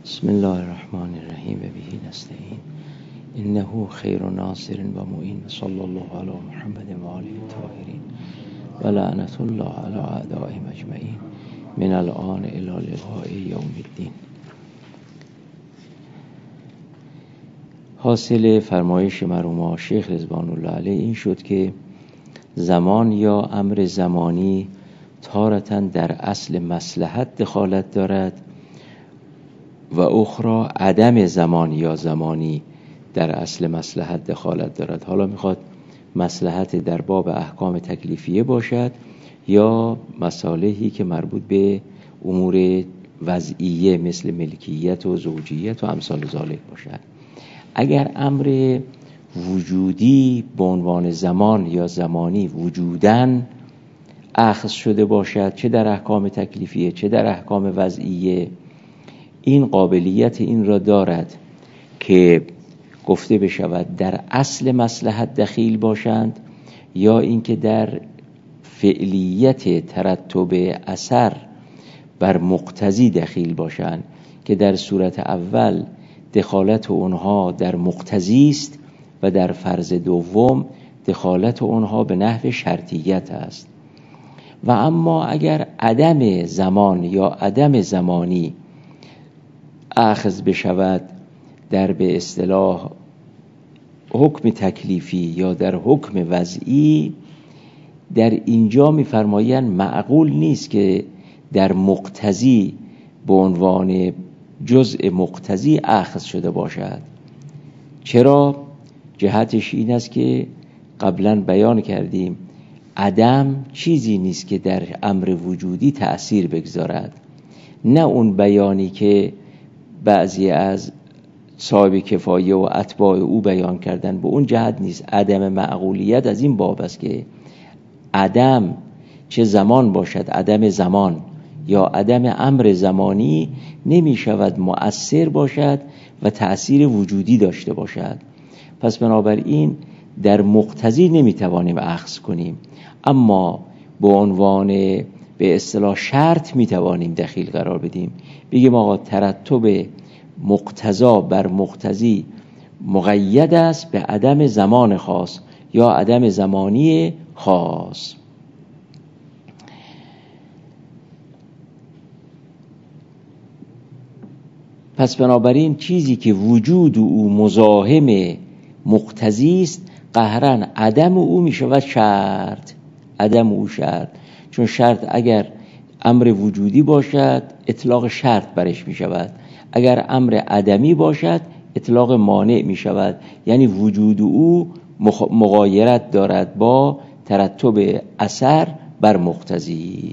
بسم الله الرحمن الرحیم و به نستعین انه خیر ناصر و معین و صلی الله علی محمد و آله الطاهرین و لعنت الله علی اعدائهم اجمعین من الآن الی لقاء یوم الدین. حاصل فرمایش مرحوم شیخ رضوان الله علیه این شد که زمان یا امر زمانی تارةً در اصل مصلحت دخالت دارد و اخرى عدم زمان یا زمانی در اصل مصلحت دخالت دارد. حالا میخواد مصلحت در باب احکام تکلیفیه باشد یا مصالحی که مربوط به امور وضعیه مثل ملکیت و زوجیت و امثال ذالک باشد. اگر امر وجودی به عنوان زمان یا زمانی وجوداً اخذ شده باشد، چه در احکام تکلیفیه چه در احکام وضعیه، این قابلیت این را دارد که گفته بشود در اصل مصلحت دخیل باشند یا اینکه در فعلیت ترتب اثر بر مقتضی دخیل باشند که در صورت اول دخالت اونها در مقتضی است و در فرض دوم دخالت اونها به نحو شرطیت است. و اما اگر عدم زمان یا عدم زمانی اخذ بشود در به اصطلاح حکم تکلیفی یا در حکم وضعی، در اینجا می‌فرمایند معقول نیست که در مقتضی به عنوان جزء مقتضی اخذ شده باشد. چرا؟ جهتش این است که قبلا بیان کردیم عدم چیزی نیست که در امر وجودی تأثیر بگذارد، نه اون بیانی که بعضی از صاحب کفایه و اتباع او بیان کردن، به اون جهت نیست. عدم معقولیت از این باب است که عدم چه زمان باشد، عدم زمان یا عدم امر زمانی نمی شود مؤثر باشد و تأثیر وجودی داشته باشد. پس بنابراین در مقتضی نمی توانیم اخذ کنیم، اما به عنوان به اصطلاح شرط می توانیم دخیل قرار بدیم، بگیم آقا ترتب مقتضا بر مقتضی مقید است به عدم زمان خاص یا عدم زمانی خاص. پس بنابراین چیزی که وجود او مزاحم مقتضی است قهرن عدم او می شود شرط. عدم او شرط، چون شرط اگر امر وجودی باشد اطلاق شرط برش می شود، اگر امر عدمی باشد اطلاق مانع می شود، یعنی وجود او مغایرت دارد با ترتب اثر بر مقتضی.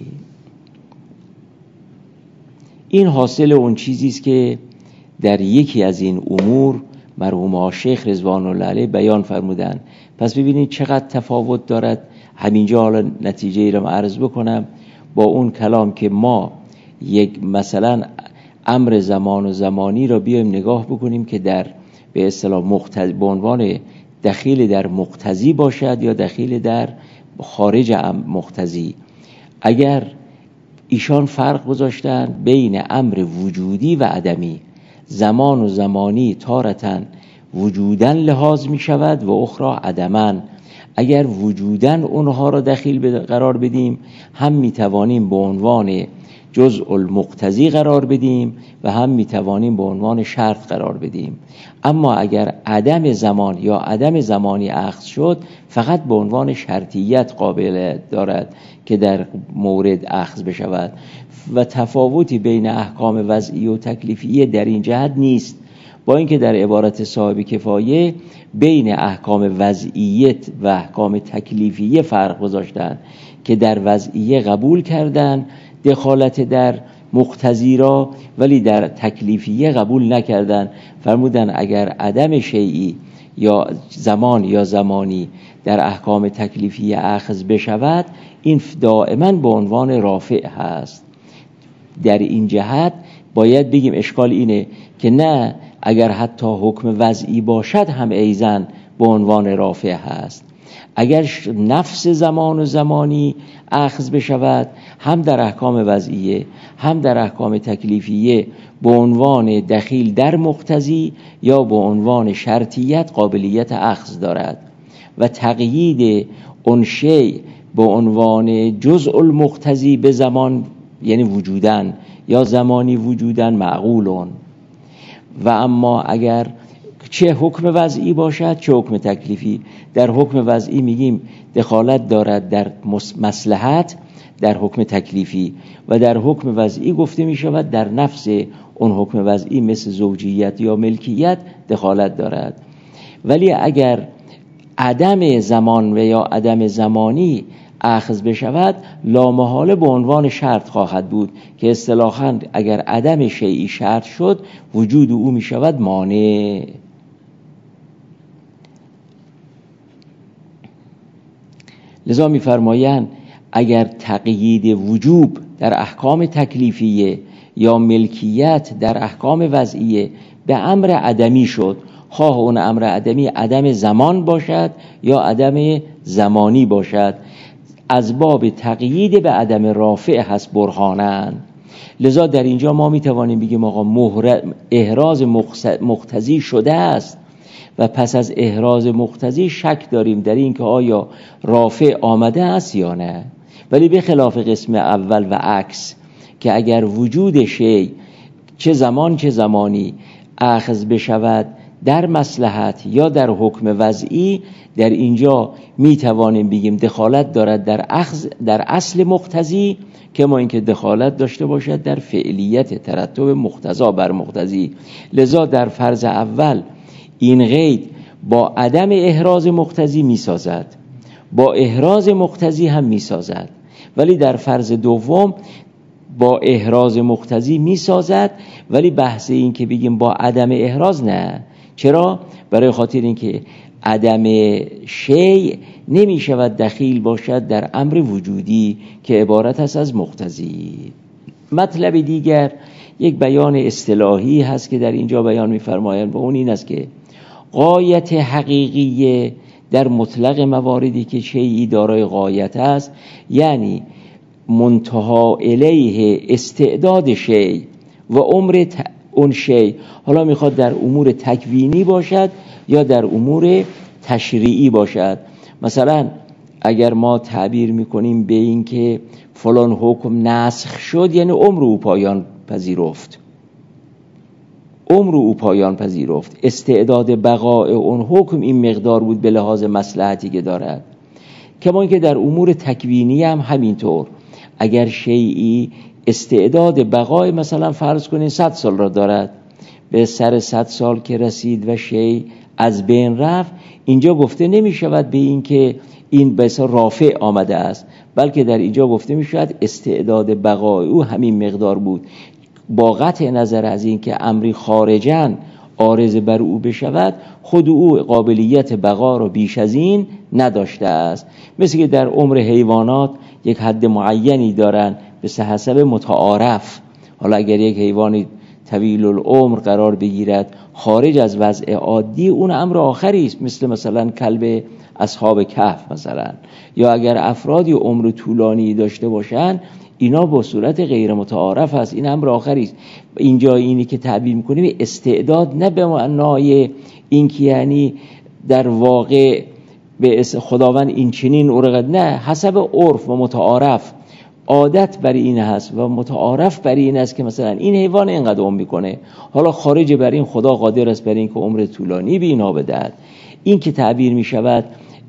این حاصل اون چیزی است که در یکی از این امور مرحوم شیخ رضوان الله علیه بیان فرمودند. پس ببینید چقدر تفاوت دارد. همینجا حالا نتیجه ای را عرض بکنم با اون کلام که ما یک مثلا امر زمان و زمانی را بیایم نگاه بکنیم که در به اصطلاح به عنوان دخیل در مقتضی باشد یا دخیل در خارج مقتضی. اگر ایشان فرق گذاشتن بین امر وجودی و عدمی، زمان و زمانی تارةً وجوداً لحاظ می شود و اخرى عدماً. اگر وجوداً اونها را دخیل قرار بدیم هم می توانیم به عنوان جزء المقتضی قرار بدیم و هم می توانیم به عنوان شرط قرار بدیم. اما اگر عدم زمان یا عدم زمانی اخذ شد فقط به عنوان شرطیت قابل دارد که در مورد اخذ بشود و تفاوتی بین احکام وضعی و تکلیفیه در این جهت نیست. با اینکه در عبارت صاحب کفایه بین احکام وضعیت و احکام تکلیفیه فرق گذاشتن که در وضعیه قبول کردن دخالت در مقتضی را، ولی در تکلیفیه قبول نکردن. فرمودن اگر عدم شیئی یا زمان یا زمانی در احکام تکلیفیه اخذ بشود این دائما به عنوان رافع هست. در این جهت باید بگیم اشکال اینه که نه، اگر حتی حکم وضعی باشد هم ایزن به عنوان رافع هست. اگر نفس زمان و زمانی اخذ بشود، هم در احکام وضعیه هم در احکام تکلیفیه به عنوان دخیل در مقتضی یا به عنوان شرطیت قابلیت اخذ دارد و تقیید اون شیء به عنوان جزء المقتضی به زمان یعنی وجودن یا زمانی وجودن معقولون. و اما اگر چه حکم وضعی باشد چه حکم تکلیفی، در حکم وضعی میگیم دخالت دارد در مصلحت در حکم تکلیفی و در حکم وضعی گفته میشود در نفس اون حکم وضعی مثل زوجیت یا ملکیت دخالت دارد. ولی اگر عدم زمان و یا عدم زمانی اخذ بشود، لامحاله به عنوان شرط خواهد بود که اصطلاحاً اگر عدم شیئی شرط شد، وجود او می شود مانع. لذا می فرمایند اگر تقیید وجوب در احکام تکلیفیه یا ملکیت در احکام وضعیه به امر عدمی شد، خواه اون امر عدمی عدم زمان باشد یا عدم زمانی باشد، از باب تقیید به عدم رافع هست برهانن. لذا در اینجا ما میتوانیم بگیم آقا احراز مقتضی شده است و پس از احراز مقتضی شک داریم در این که آیا رافع آمده است یا نه. ولی به خلاف قسم اول و عکس که اگر وجود شیء چه زمان چه زمانی اخذ بشود در مصلحت یا در حکم وضعی، در اینجا می توانیم بگیم دخالت دارد در اصل مقتضی، که ما اینکه دخالت داشته باشد در فعلیت ترتب مقتضا بر مقتضی. لذا در فرض اول این قید با عدم احراز مقتضی می سازد، با احراز مقتضی هم می سازد، ولی در فرض دوم با احراز مقتضی می سازد ولی بحث این که بگیم با عدم احراز نه. چرا؟ برای خاطر اینکه عدم شیء نمی شود دخیل باشد در امر وجودی که عبارت است از مقتضی. مطلب دیگر یک بیان اصطلاحی هست که در اینجا بیان می فرمایند و اون این است که غایت حقیقیه در مطلق مواردی که شیئی دارای غایت است، یعنی منتها الیه استعداد شیء و عمر اون شیء، حالا میخواد در امور تکوینی باشد یا در امور تشریعی باشد. مثلا اگر ما تعبیر میکنیم به این که فلان حکم نسخ شد، یعنی عمر او پایان پذیرفت، عمر او پایان پذیرفت، استعداد بقای اون حکم این مقدار بود به لحاظ مصلحتی که دارد. کما اینکه در امور تکوینی هم همینطور، اگر شیئی استعداد بقای مثلا فرض کنین 100 سال را دارد، به سر 100 سال که رسید و شیء از بین رفت، اینجا گفته نمی شود به این که این به اصطلاح رافع آمده است، بلکه در اینجا گفته می شود استعداد بقای او همین مقدار بود، با قطع نظر از این که امری خارجاً عارض بر او بشود، خود او قابلیت بقا را بیش از این نداشته است. مثل که در عمر حیوانات یک حد معینی دارن به حسب متعارف. حالا اگر یک حیوانی طویل العمر قرار بگیرد خارج از وضع عادی، اون امر آخری است، مثلا کلب اصحاب کهف مثلا، یا اگر افرادی عمر طولانی داشته باشند، اینا با صورت غیر متعارف است، این امر آخری است. اینجا اینی که تعبیر می‌کنیم استعداد نه به معنای این که یعنی در واقع به خداوند این چنین اورقد، نه، حسب عرف و متعارف عادت بر این هست و متعارف بر این است که مثلا این حیوان اینقدر عمر میکنه، حالا خارج بر این خدا قادر است بر این که عمر طولانی به اینا بدهد. این که تعبیر می شود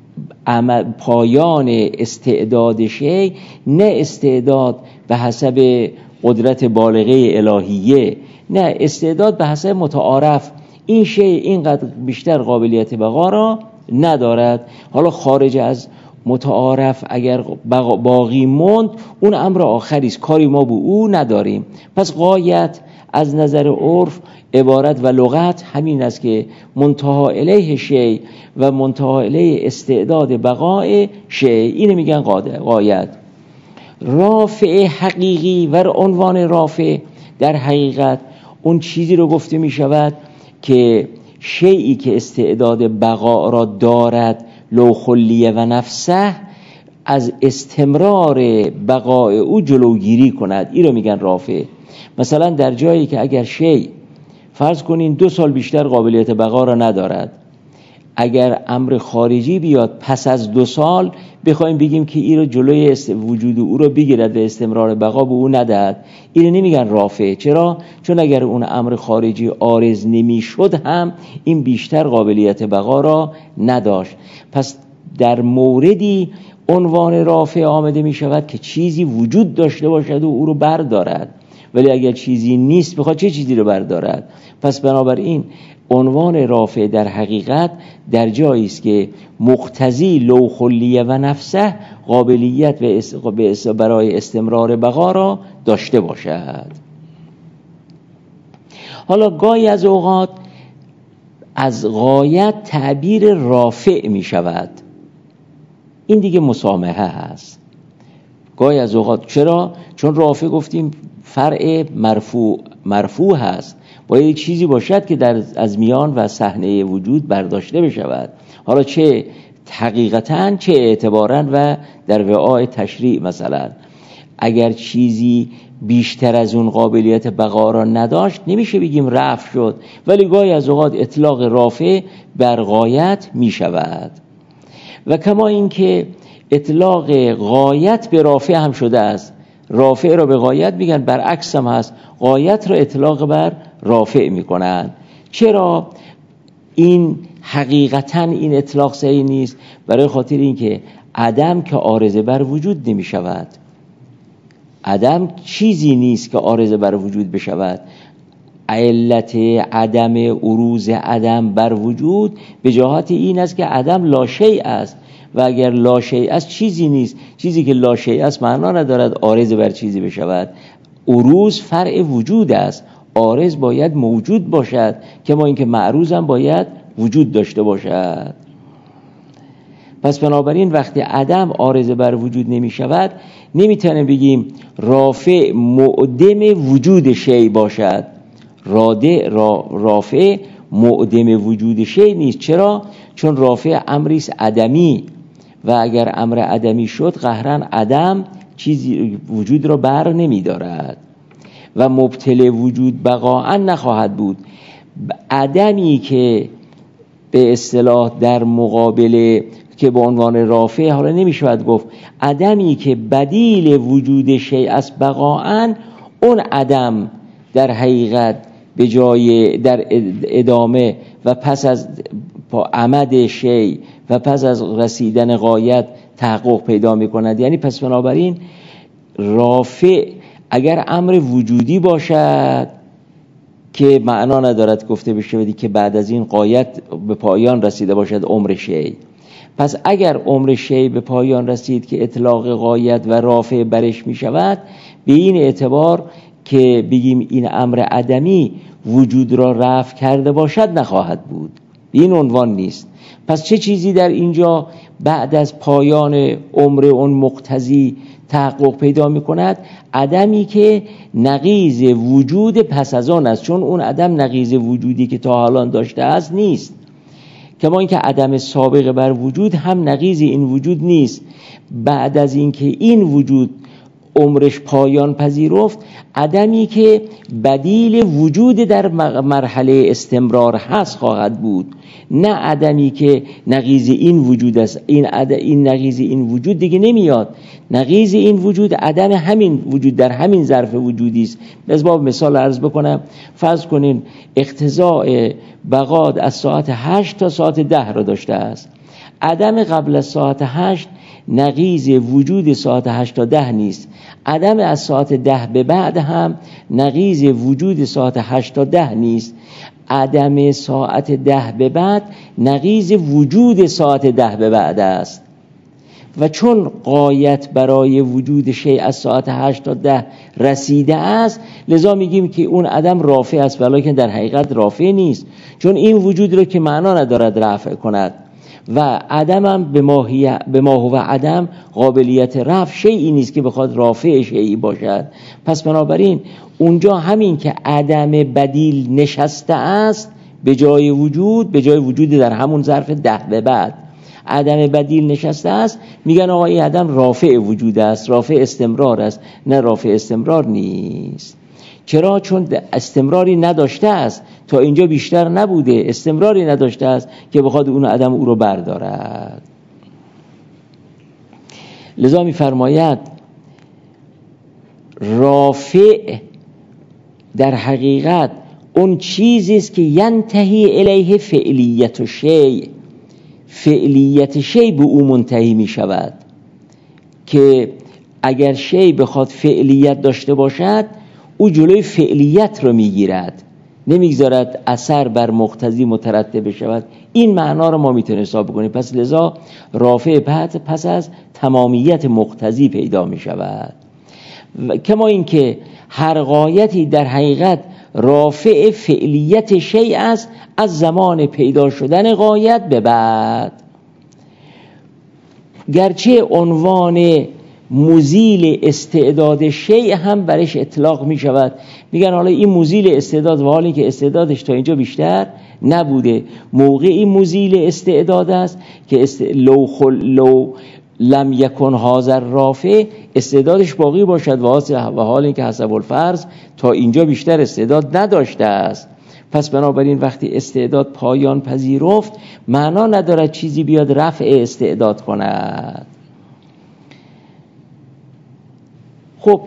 پایان استعداد شیء، نه استعداد به حسب قدرت بالغه الهیه، نه، استعداد به حسب متعارف، این شیء اینقدر بیشتر قابلیت بقا را ندارد، حالا خارج از متعارف اگر باقی موند اون امر آخری است، کاری ما به او نداریم. پس غایت از نظر عرف عبارت و لغت همین است که منتها الیه شیء و منتها الیه استعداد بقای شیء، اینو میگن غایت. رافع حقیقی و عنوان رافع در حقیقت اون چیزی رو گفته می شود که شیئی که استعداد بقا را دارد لو خلیه و نفسه از استمرار بقای او جلوگیری کند. این رو میگن رافع. مثلا در جایی که اگر شی فرض کنین 2 سال بیشتر قابلیت بقا را ندارد، اگر امر خارجی بیاد پس از 2 سال بخوایم بگیم که این رو جلوی وجود او رو بگیرد و استمرار بقا به او ندهد، این رو نمیگن رافع. چرا؟ چون اگر اون امر خارجی عارض نمیشد هم این بیشتر قابلیت بقا را نداشت. پس در موردی عنوان رافع آمده می شود که چیزی وجود داشته باشد و او رو بردارد، ولی اگر چیزی نیست بخواد چه چیزی رو بردارد؟ پس بنابراین عنوان رافع در حقیقت در جایی است که مقتضی لو خلیه و نفسه قابلیت برای استمرار بقا را داشته باشد. حالا گاهی از اوقات از غایت تعبیر رافع می شود، این دیگه مسامحه هست. گاهی از اوقات چرا؟ چون رافع گفتیم فرع مرفوع هست، باید چیزی باشد که از میان و صحنه وجود برداشته بشود، حالا چه حقیقتاً چه اعتباراً و در وعاء تشریع. مثلا اگر چیزی بیشتر از اون قابلیت بقا را نداشت نمیشه بگیم رفع شد، ولی گاهی از اوقات اطلاق رافع بر غایت می شود. و کما اینکه اطلاق غایت به رافع هم شده است، رافع را به غایت میگن، برعکس هم هست، غایت را اطلاق بر رافع میکنن. چرا این حقیقتا این اطلاق صحیح نیست؟ برای خاطر اینکه عدم که عارضه بر وجود نمی شود، عدم چیزی نیست که عارضه بر وجود بشود. علت عدم عروض عدم بر وجود به جهت این است که عدم لا شیء است، و اگر لا شیء است چیزی نیست. چیزی که لا شیء است معنا ندارد عارض بر چیزی بشود. عروض فرع وجود است، عارض باید موجود باشد، کما اینکه معروض هم باید وجود داشته باشد. پس بنابراین وقتی عدم عارض بر وجود نمی شود نمیتونیم بگیم رافع معدم وجود شیء باشد. رافع معدم وجود شیء نیست. چرا؟ چون رافع امری است عدمی، و اگر امر عدمی شد قهرن عدم چیزی وجود را بر نمی دارد و مبطل وجود بقاء نخواهد بود. عدمی که به اصطلاح در مقابل که به عنوان رافع، حالا نمیشود گفت عدمی که بدیل وجود شیء است بقاء، اون عدم در حقیقت به جای در ادامه و پس از عمد شیء و پس از رسیدن غایت تحقق پیدا می کند. یعنی پس بنابراین رافع اگر امر وجودی باشد که معنا ندارد گفته بشه که بعد از این غایت به پایان رسیده باشد عمر شیء. پس اگر عمر شیء به پایان رسید که اطلاق غایت و رافع برش می شود، به این اعتبار که بگیم این امر عدمی وجود را رفع کرده باشد نخواهد بود، به این عنوان نیست. پس چه چیزی در اینجا بعد از پایان عمر اون مقتضی تحقق پیدا می کند؟ عدمی که نقیض وجود پس از آن است، چون اون عدم نقیض وجودی که تا حالان داشته است نیست. کما اینکه عدم سابق بر وجود هم نقیض این وجود نیست. بعد از اینکه این وجود عمرش پایان پذیرفت، عدمی که بدیل وجود در مرحله استمرار هست خواهد بود، نه عدمی که نقیض این وجود است. این نقیض این وجود دیگه نمیاد. نقیض این وجود عدم همین وجود در همین ظرف وجودی است. از باب مثال عرض بکنم، فرض کنین اقتضاء بقا از ساعت 8 تا ساعت 10 را داشته است. عدم قبل از ساعت 8 نقیض وجود ساعت 8 تا 10 نیست. عدم از ساعت 10 به بعد هم نقیض وجود ساعت 8 تا 10 نیست. عدم ساعت 10 به بعد نقیض وجود ساعت 10 به بعد است. و چون غایت برای وجود شیء از ساعت 8 تا 10 رسیده است، لذا میگیم که اون عدم رافع است، ولیکن در حقیقت رافع نیست، چون این وجود رو که معنا ندارد رفع کند. و عدم هم به ما هو عدم قابلیت رفع شیئی نیست که بخواد رافع شیئی باشد. پس بنابراین اونجا همین که عدم بدیل نشسته است به جای وجود در همون ظرف 10 به بعد، عدم بدیل نشسته است، میگن آقا این عدم رافع وجود است، رافع استمرار است. نه، رافع استمرار نیست. چرا؟ چون استمراری نداشته است، تا اینجا بیشتر نبوده، استمراری نداشته است که بخواد اون عدم او رو بردارد. لذا می‌فرماید رافع در حقیقت اون چیزی است که ینتهی الیه فعلیت شیء، فعلیت شیء به او منتهی می شود، که اگر شیء بخواد فعلیت داشته باشد او جلوی فعلیت رو میگیرد، نمیگذارد اثر بر مقتضی مترتب شود. این معنا رو ما میتونیم حساب بکنیم. پس لذا رافع پس از تمامیت مقتضی پیدا می شود. کما اینکه هر غایتی در حقیقت رافع فعلیت شیء است از زمان پیدا شدن غایت به بعد، گرچه عنوان مزیل استعداد شیء هم برش اطلاق می شود. میگن حالا این مزیل استعداد، و حالی که استعدادش تا اینجا بیشتر نبوده، موقعی مزیل استعداد است که لو لم یکن حاضر رافع، استعدادش باقی باشد، و حال اینکه حسب الفرض تا اینجا بیشتر استعداد نداشته است. پس بنابراین وقتی استعداد پایان پذیرفت، معنا ندارد چیزی بیاد رفع استعداد کند. خب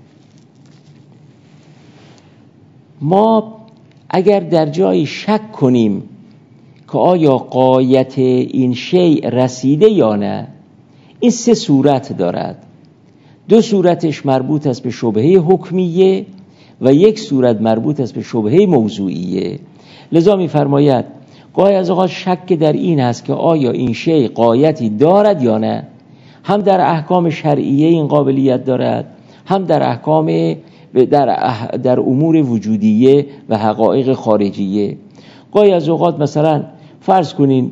ما اگر در جایی شک کنیم که آیا غایت این شیء رسیده یا نه، این سه صورت دارد. دو صورتش مربوط است به شبهه حکمیه و یک صورت مربوط است به شبهه موضوعیه. لذا می‌فرماید گاهی از اوقات شک در این است که آیا این شیء غایتی دارد یا نه. هم در احکام شرعیه این قابلیت دارد، هم در احکام در امور وجودیه و حقایق خارجیه. گاهی از اوقات مثلا فرض کنین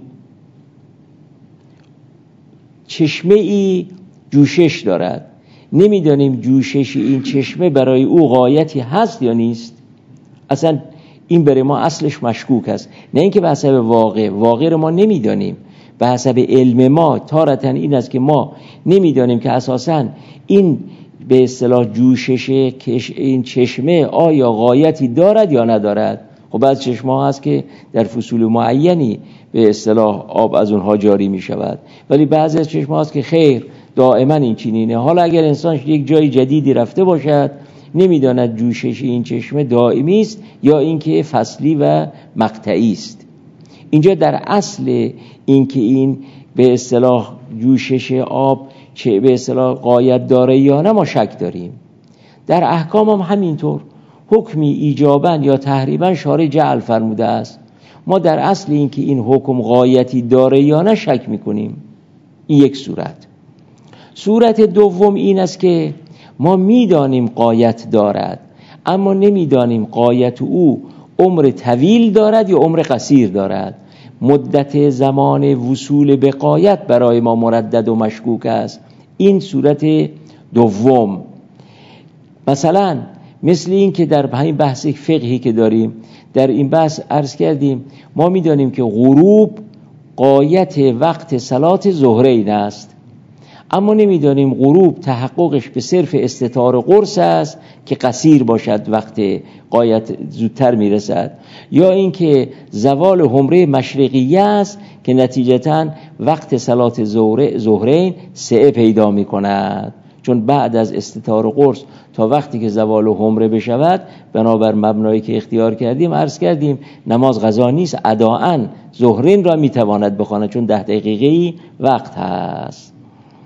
چشمه ای جوشش دارد، نمیدانیم جوشش این چشمه برای او غایتی هست یا نیست. اصلا این برای ما اصلش مشکوک است، نه اینکه به حسب واقع رو ما نمیدانیم. به حسب علم ما تارتاً این است که ما نمیدانیم که اساساً این به اصطلاح جوشش این چشمه آیا غایتی دارد یا ندارد. خب بعض چشمه ها هست که در فصول معینی به اصطلاح آب از اونها جاری می شود، ولی بعضی از چشمه هاست که خیر دائما این چنینه. حالا اگر انسان یک جای جدیدی رفته باشد، نمیداند جوشش این چشمه دائمی است یا اینکه فصلی و مقطعی است. اینجا در اصل اینکه این به اصطلاح جوشش آب چه به اصطلاح غایت داره یا نه ما شک داریم. در احکام هم همینطور، حکمی ایجاباً یا تحریماً شارع جعل فرموده است، ما در اصل اینکه این حکم غایتی داره یا نه شک میکنیم. این یک صورت. صورت دوم این است که ما میدانیم غایت دارد، اما نمیدانیم غایت او عمر طویل دارد یا عمر قصیر دارد. مدت زمان وصول به غایت برای ما مردد و مشکوک است. این صورت دوم. مثلا مثل این که در همین بحث فقهی که داریم، در این بحث عرض کردیم ما میدانیم که غروب غایت وقت صلات ظهرین است، اما نمیدانیم غروب تحققش به صرف استتار قرص است که قصیر باشد، وقت غایت زودتر میرسد، یا اینکه زوال حمره مشرقیه است که نتیجتاً وقت صلات ظهرین سعه پیدا میکند. چون بعد از استتار قرص تا وقتی که زوال حمره بشود، بنابر مبنایی که اختیار کردیم عرض کردیم نماز قضا نیست، اداءً ظهرین را میتواند بخواند، چون 10 دقیقه‌ای وقت هست.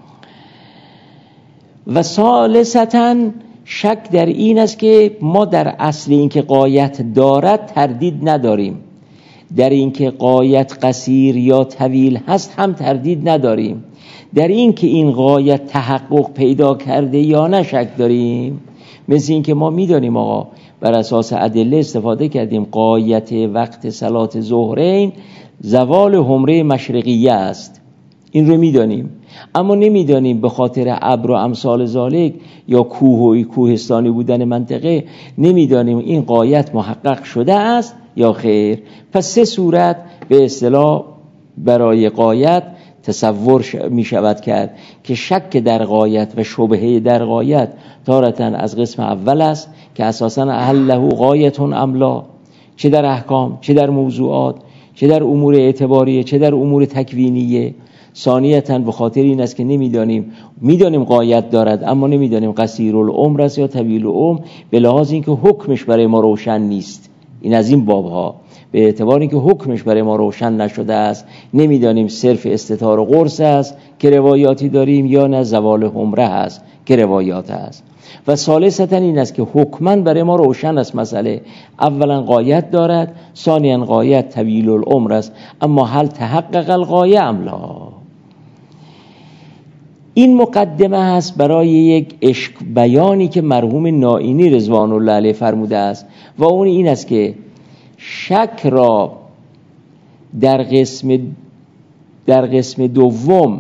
و ثالثاً شک در این است که ما در اصل این که غایت دارد تردید نداریم، در این که غایت قصیر یا طویل هست هم تردید نداریم، در این که این غایت تحقق پیدا کرده یا نه شک داریم. مثل این که ما میدانیم آقا بر اساس ادله استفاده کردیم غایت وقت صلات ظهرین زوال حمره مشرقیه است، این رو میدانیم، اما نمیدانیم به خاطر ابر و امثال ذالک یا کوه و کوهستانی بودن منطقه، نمیدانیم این غایت محقق شده است یا خیر. پس سه صورت به اصطلاح برای غایت تصور می شود کرد که شک در غایت و شبهه در غایت تارة از قسم اول است که اساساً اهله غایت املا، چه در احکام، چه در موضوعات، چه در امور اعتباریه، چه در امور تکوینیه. ثانیتاً به خاطر این است که میدانیم غایت دارد، اما نمیدانیم قصیر العمر است یا طویل العمر، به لحاظ اینکه حکمش برای ما روشن نیست. این از این بابها، به اعتبار اینکه حکمش برای ما روشن نشده است، نمیدانیم صرف استتار و قرص است که روایاتی داریم یا نه زوال حمره است که روایات است. و ثالثاً این است که حکماً برای ما روشن است مسئله. اولا غایت دارد، ثانیاً غایت طویل العمر است، اما هل تحقق الغایه ام لا؟ این مقدمه است برای یک عشق بیانی که مرحوم نائینی رضوان الله علیه فرموده است و اون این است که شک را در قسم دوم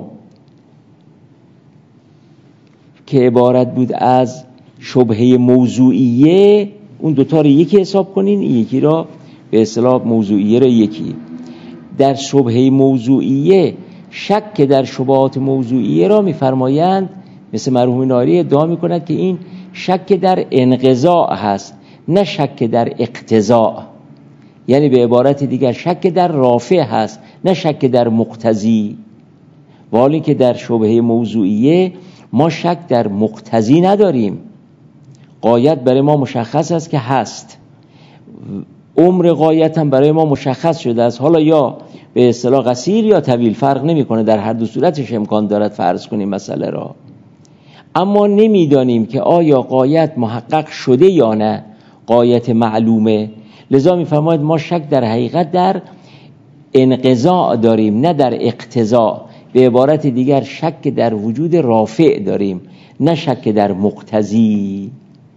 که عبارت بود از شبهه موضوعیه، اون دوتا رو یکی حساب کنین، این یکی را به اصطلاح موضوعیه را یکی. در شبهه موضوعیه شک که در شبهات موضوعیه را می‌فرمایند، مثل مرحوم نائینی ادعا می‌کند که این شک در انقضاء هست، نه شک در اقتضاء. یعنی به عبارت دیگر شک در رافع هست، نه شک در مقتضی. ولی که در شبهه موضوعیه ما شک در مقتضی نداریم. غایت برای ما مشخص است که هست، عمر غایت هم برای ما مشخص شده است، حالا یا به اصطلاح قصیر یا طویل فرق نمی‌کنه، در هر دو صورتش امکان دارد فرض کنیم مسئله را. اما نمیدانیم که آیا غایت محقق شده یا نه، غایت معلومه. لذا می‌فرماید ما شک در حقیقت در انقضاء داریم، نه در اقتضاء. به عبارت دیگر شک در وجود رافع داریم، نه شک در مقتضی.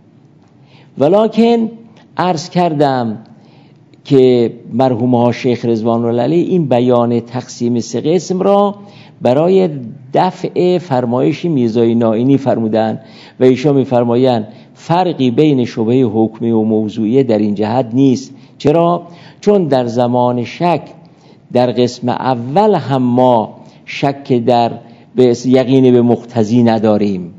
ولکن عرض کردم که مرحوم ها شیخ رضوان الله علیه این بیان تقسیم سه قسم را برای دفع فرمایش میرزای نائینی فرمودند و ایشان می‌فرمایند فرقی بین شبهه حکمی و موضوعیه در این جهت نیست. چرا؟ چون در زمان شک در قسم اول هم ما شک در یقین به مقتضی نداریم.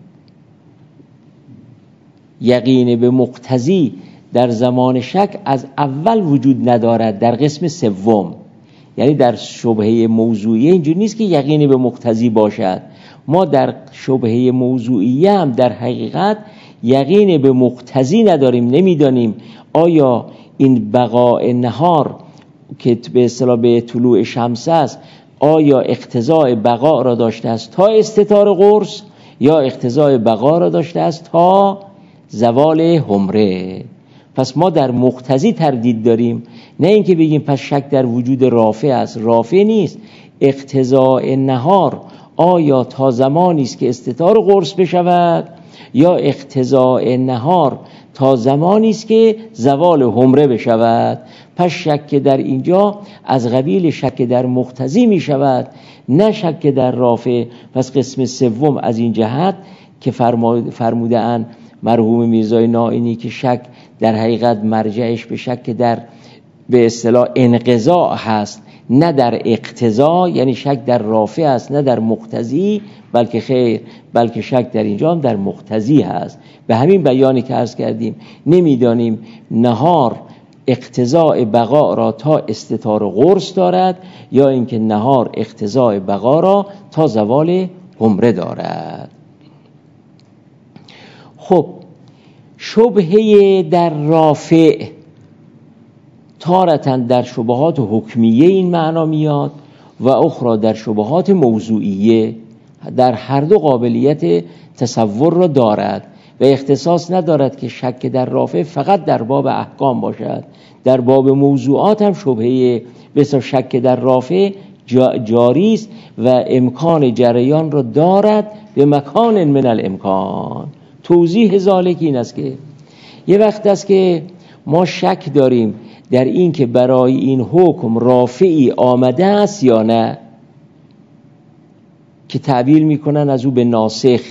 یقین به مقتضی در زمان شک از اول وجود ندارد، در قسم سوم. یعنی در شبهه موضوعیه اینجوری نیست که یقین به مقتضی باشد. ما در شبهه موضوعیه هم در حقیقت یقین به مقتضی نداریم، نمیدانیم آیا این بقاء نهار که به اصطلاح به طلوع شمس است، آیا اقتضاء بقاء را داشته است تا استتار قرص، یا اقتضاء بقاء را داشته است تا زوال حمره. پس ما در مقتضی تردید داریم، نه اینکه بگیم پس شک در وجود رافع است. رافع نیست. اقتضاء نهار آیا تا زمانی است که استتار قرص بشود، یا اقتضاء نهار تا زمانی است که زوال حمره بشود. پس شک در اینجا از قبیل شک در مقتضی می شود، نه شک در رافع. پس قسم سوم از این جهت که فرموده اند مرحوم میرزای نائینی که شک در حقیقت مرجعش به شک در به اصطلاح انقضاء هست، نه در اقتضا، یعنی شک در رافع است نه در مقتضی، بلکه خیر، بلکه شک در اینجا هم در مقتضی هست. به همین بیانی که عرض کردیم نمیدانیم نهار اقتضاء بقا را تا استتار قرص دارد، یا اینکه نهار اقتضاء بقا را تا زوال حمره دارد. خب شبهه در رافع تارة در شبهات حکمیه این معنا میاد و اخرى در شبهات موضوعیه. در هر دو قابلیت تصور را دارد و اختصاص ندارد که شک در رافع فقط در باب احکام باشد. در باب موضوعات هم شبهه بسیار شک در رافع جاری است و امکان جریان را دارد به مکان من الامکان. توضیح ذالک این است که یه وقت است که ما شک داریم در این که برای این حکم رافعی آمده است یا نه، که تعبیر میکنن از او به ناسخ،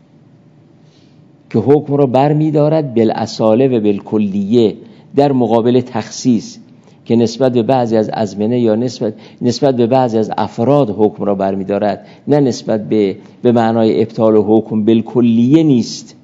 که حکم را بر می دارد بالاصاله و بالکلیه در مقابل تخصیص. که نسبت به بعضی از ازمنه یا نسبت به بعضی از افراد حکم را برمی‌دارد، نه نسبت به معنای ابطال حکم بالکلیه نیست.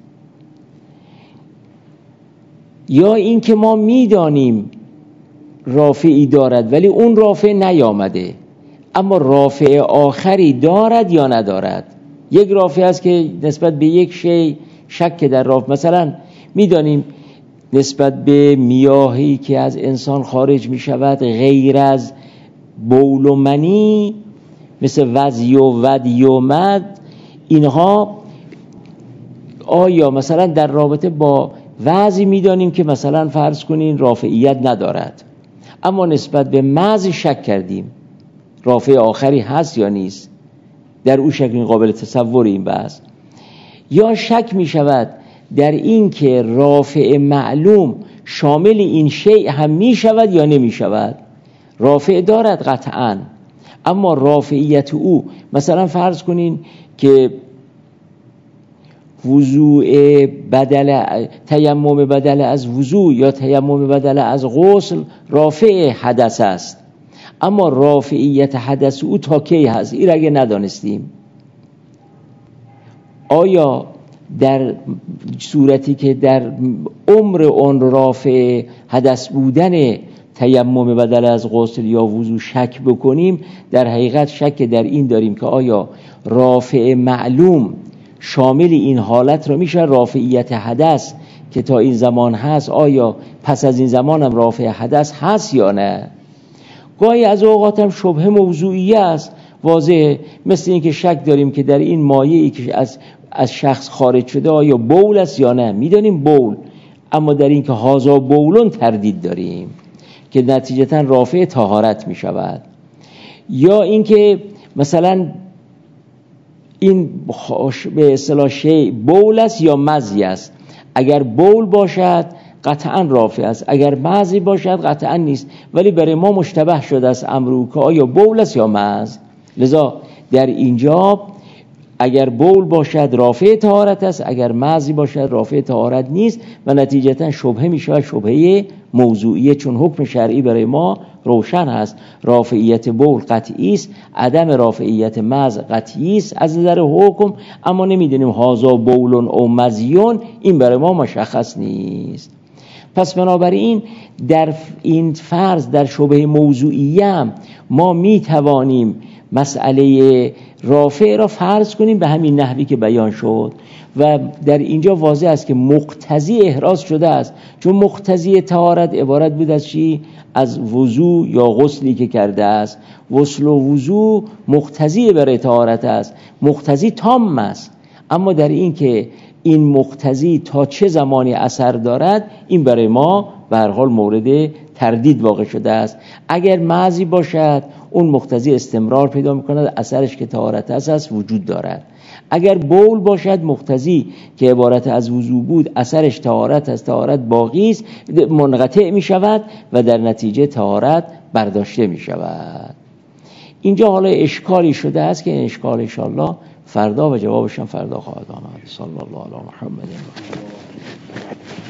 یا این که ما می‌دانیم رافعی دارد ولی اون رافع نیامده، اما رافع آخری دارد یا ندارد. یک رافع است که نسبت به یک شی شک در رافع، مثلا می‌دانیم نسبت به میاهی که از انسان خارج می شود غیر از بول و منی، مثل وضی و ودی و مد، اینها آیا مثلا در رابطه با وضی می دانیم که مثلا فرض کنین رافعیت ندارد، اما نسبت به مز شک کردیم رافع آخری هست یا نیست، در او شک قابل تصور این بحث. یا شک می شود در این که رافع معلوم شامل این شیء هم می شود یا نمی شود. رافع دارد قطعاً، اما رافعیت او مثلا فرض کنین که وضوء بدل تیمم بدل از وضوء یا تیمم بدل از غسل رافع حدث است، اما رافعیت حدث او تا کی هست؟ این اگه ندانستیم، آیا در صورتی که در عمر اون رافع حدث بودن تیمم بدل از غسل یا وضو شک بکنیم، در حقیقت شک در این داریم که آیا رافع معلوم شامل این حالت را میشه رافعیت حدث که تا این زمان هست، آیا پس از این زمان هم رافع حدث هست یا نه. گاهی از اوقات هم شبهه موضوعیه است، واضح، مثل این که شک داریم که در این مایعی که از شخص خارج شده آیا بول است یا نه. میدانیم بول، اما در این که هازا بولون تردید داریم که نتیجتا رافع طهارت می شود. یا این که مثلا این به اصطلاح شیء بول است یا مزی است، اگر بول باشد قطعا رافع است، اگر مزی باشد قطعا نیست، ولی برای ما مشتبه شده است امرو که آیا بول است یا مز. لذا در اینجا اگر بول باشد رافع طهارت است، اگر مزی باشد رافع طهارت نیست و نتیجتا شبهه می شود شبهه موضوعیه، چون حکم شرعی برای ما روشن است. رافعیت بول قطعی است، عدم رافعیت مز قطعی است از نظر حکم، اما نمیدونیم هازا بولون او مزیون، این برای ما مشخص نیست. پس بنابراین در این فرض در شبهه موضوعیه هم ما می توانیم مسئله رافع را فرض کنیم به همین نحوی که بیان شد و در اینجا واضح است که مقتضی احراز شده است، چون مقتضی طهارت عبارت بود از چی؟ از وضو یا غسلی که کرده است. غسل و وضو مقتضی برای طهارت است، مقتضی تام است، اما در این که این مقتضی تا چه زمانی اثر دارد این برای ما به هر حال مورد تردید واقع شده است. اگر معزی باشد اون مقتضی استمرار پیدا می‌کند، اثرش که طهارت است وجود دارد. اگر بول باشد مقتضی که عبارت از وضو بود اثرش طهارت است، طهارت باقی است، منقطع می‌شود و در نتیجه طهارت برداشته می‌شود. اینجا حالا اشکالی شده است که این اشکال انشاءالله فردا و جوابش هم فردا خواهد آمد. صلی الله علی محمد.